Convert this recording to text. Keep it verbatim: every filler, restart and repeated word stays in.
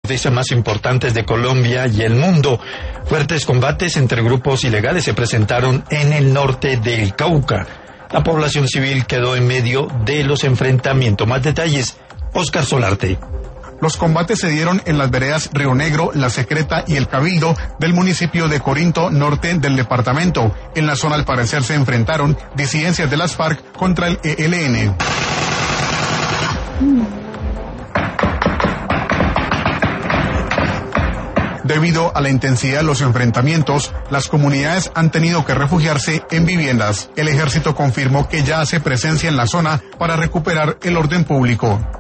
noticias más importantes de Colombia y el mundo. Fuertes combates entre grupos ilegales se presentaron en el norte del Cauca. La población civil quedó en medio de los enfrentamientos. Más detalles, Oscar Solarte. Los combates se dieron en las veredas Río Negro, La Secreta y El Cabildo del municipio de Corinto, norte del departamento. En la zona, al parecer, se enfrentaron disidencias de las FARC contra el E L N. Debido a la intensidad de los enfrentamientos, las comunidades han tenido que refugiarse en viviendas. El ejército confirmó que ya hace presencia en la zona para recuperar el orden público.